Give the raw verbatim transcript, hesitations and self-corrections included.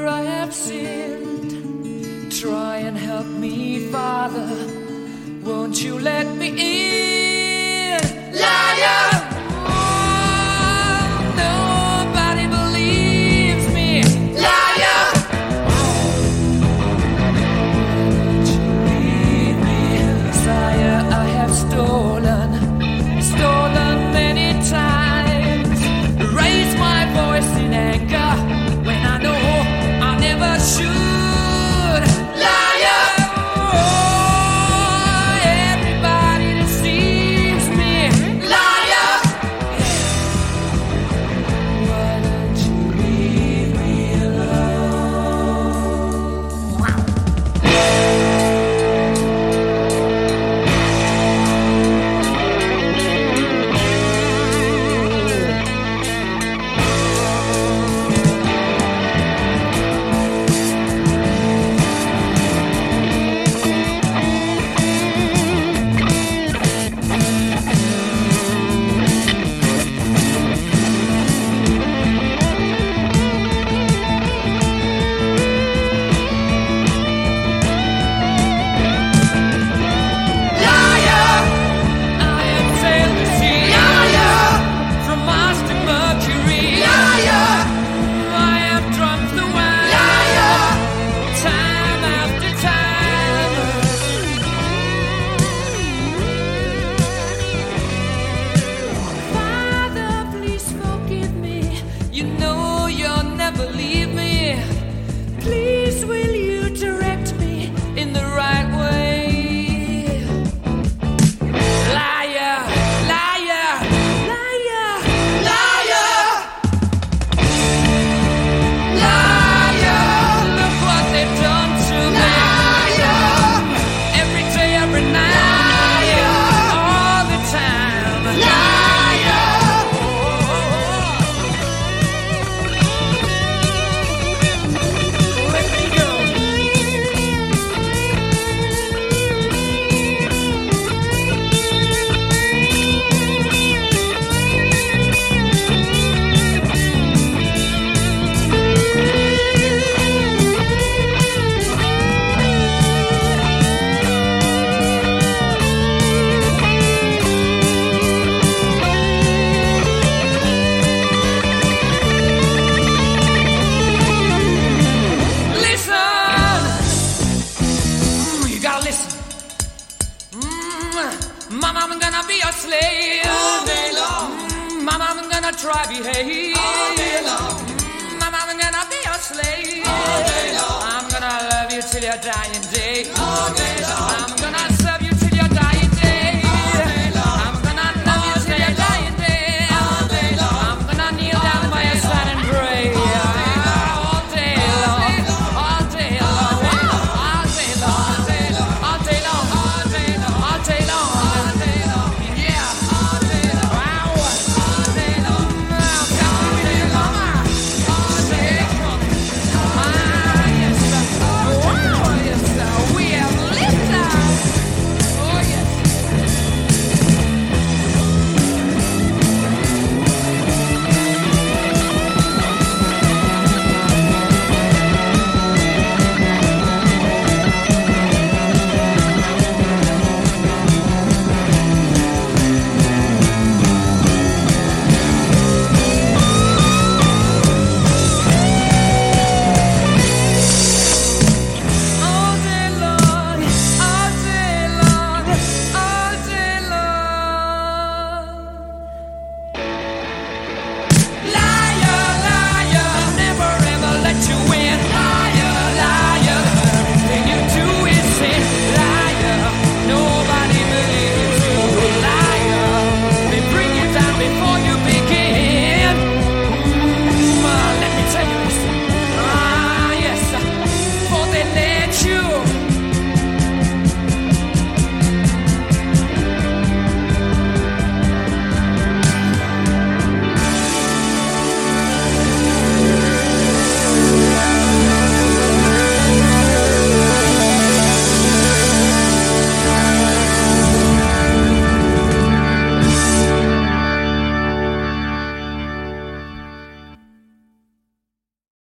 I have sinned. Try and help me, Father. Won't you let me in? Liar! Oh, nobody believes me. Liar! Won't you leave me? Messiah, I have stolen, stolen many times. Raise my voice in anger when I know I never should. Try behave. All day long. Mama, I'm gonna be your slave. All day long. I'm gonna love you till your dying day. All day